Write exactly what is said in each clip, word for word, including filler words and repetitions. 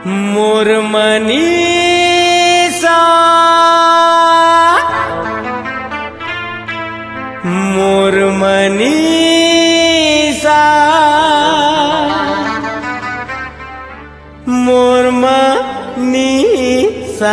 मोर मनीषा मोर मनीषा मोर मनीषा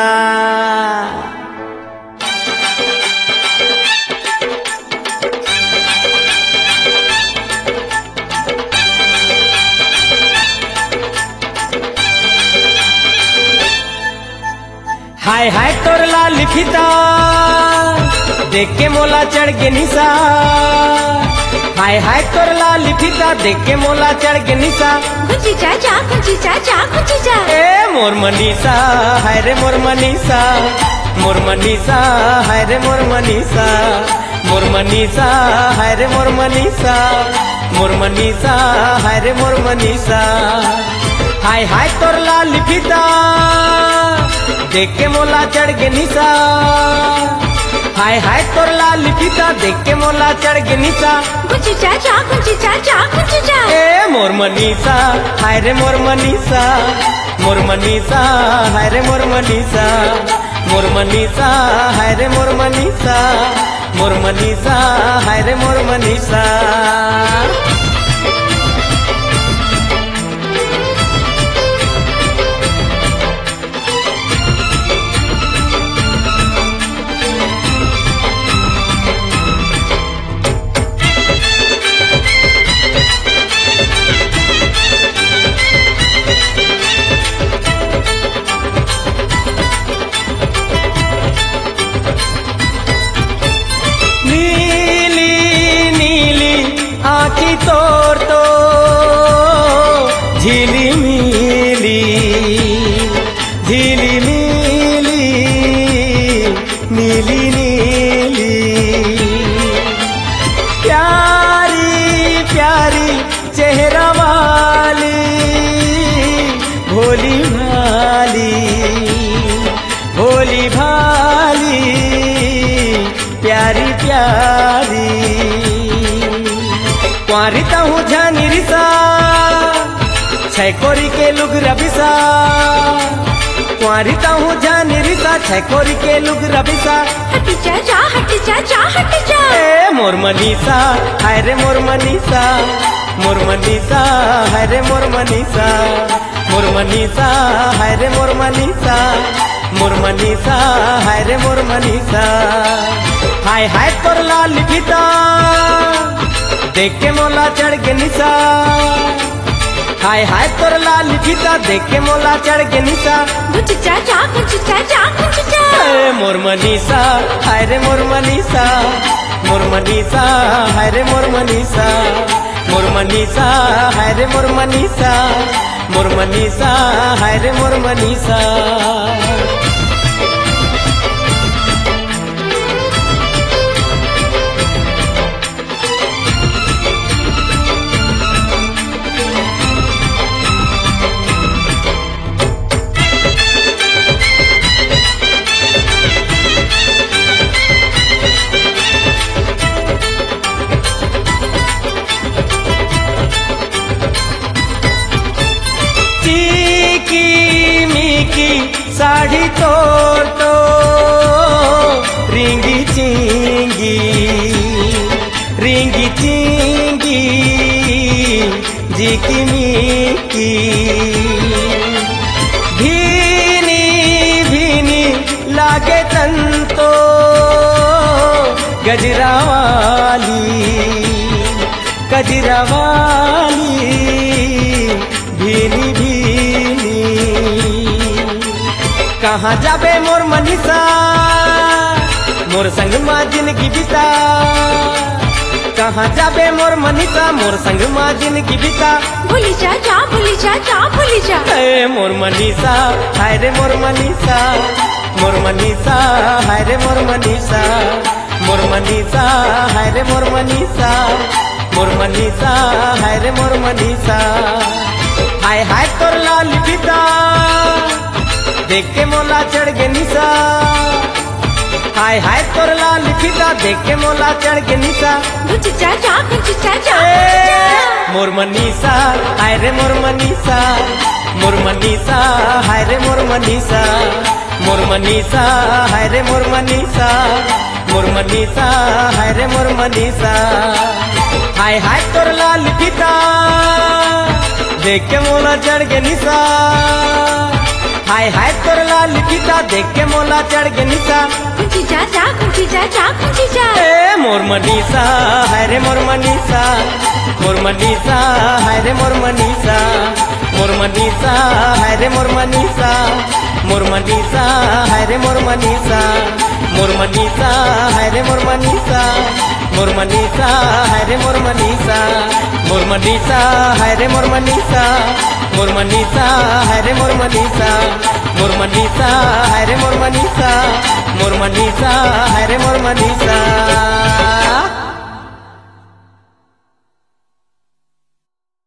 हाय हाय तोर लाल फीता देख के मोला चढ़ के निशा। हाय हाय तोर लाल फीता देख के मोला चढ़ के निशा। कुची चाचा कुची चाचा कुची चा ए मोर मनीषा हाय रे मोर मनीषा मोर मनीषा हाय रे मोर मनीषा मोर मनीषा हाय रे मोर मनीषा मोर मनीषा हाय रे मोर मनीषा। हाय हाय तोर लाल फीता देख के मोला चढ़ के निशा। हाय हाय तोर लाल फीता देख के मोला चढ़ के निशा। कुची चाचा कुची चाचा कुची चा ए मोर मनीषा हाय रे मोर मनीषा मोर मनीषा हाय रे मोर मनीषा मोर मनीषा हाय रे मोर मनीषा मोर मनीषा हाय रे मोर मनीषा। आँखी तोर तो झीली मिली झीली मिली नीली नीली प्यारी प्यारी चेहरा वाली भोली भाली भोली भाली प्यारी प्यारी क्वारिता हूँ जानी रिसा छै कोरी के लुग रबिसा। क्वारिता हूँ जानी रिसा छै कोरी के लुग रबिसा। हटी चाचा हटी चाचा हटी चा ए मोर मनीषा हाय रे मोर मनीषा मोर मनीषा हाय रे मोर मनीषा मोर मनीषा हाय रे मोर मनीषा मोर मनीषा हाय रे मोर मनीषा। हाय हाय तोर लाल फीता देख के मोला चढ़ के निशा। हाय हाय तोर लाल फीता देख के मोला चढ़ के निशा। कुची चाचा कुची चाचा कुची चा ए मोर मनीषा हाय रे मोर मनीषा मोर मनीषा हाय रे मोर मनीषा मोर मनीषा हाय रे मोर मनीषा मोर मनीषा हाय रे मोर मनीषा। साड़ी तोर तो रिंगी चिंगी रिंगी चिंगी जिकी मिकी भीनी भीनी लागे तन तो गजरा वाली गजरा वाली भीनी भीनी। कहाँ जाबे मोर मनीषा मोर संग माँ जिंदगी बिता। कहाँ जाबे मोर मनीषा मोर संग माँ जिंदगी बिता। भूली चाचा भूली चाचा भूली चा ए मोर मनीषा हाय रे मोर मनीषा मोर मनीषा हाय रे मोर मनीषा मोर मनीषा हाय रे मोर मनीषा मोर मनीषा हाय रे मोर मनीषा। हाय हाय तोर लाल फीता देख के मोला चढ़ के निशा। हाय हाय तोर लाल फीता देख के मोला चढ़ के निशा। कुची चाचा कुची चाचा मोर मनीषा हाय रे मोर मनीषा मोर मनीषा हाय रे मोर मनीषा मोर मनीषा हाय रे मोर मनीषा मोर मनीषा हाय रे मोर मनीषा हाय हाय तोर लाल फीता देख के मोला चढ़ के निशा हाय हाय तोर लाल फीता देख के मोला चढ़ के निशा खुंची जा जा खुंची जा जा खुंची जा ए मोर मनीषा हाय रे मोर मनीषा मोर मनीषा हाय रे मोर मनीषा मोर मनीषा हाय रे मोर मनीषा मोर मनीषा हाय रे मोर मनीषा मोर मनीषा हाय रे मोर मनीषा मोर मनीषा हाय रे मोर मनीषा मोर मनीषा हाय रे मोर मनीषा मोर मनीषा हाय रे मोर मनीषा मोर मनीषा हाय रे मोर मनीषा मोर मनीषा हाय रे मोर मनीषा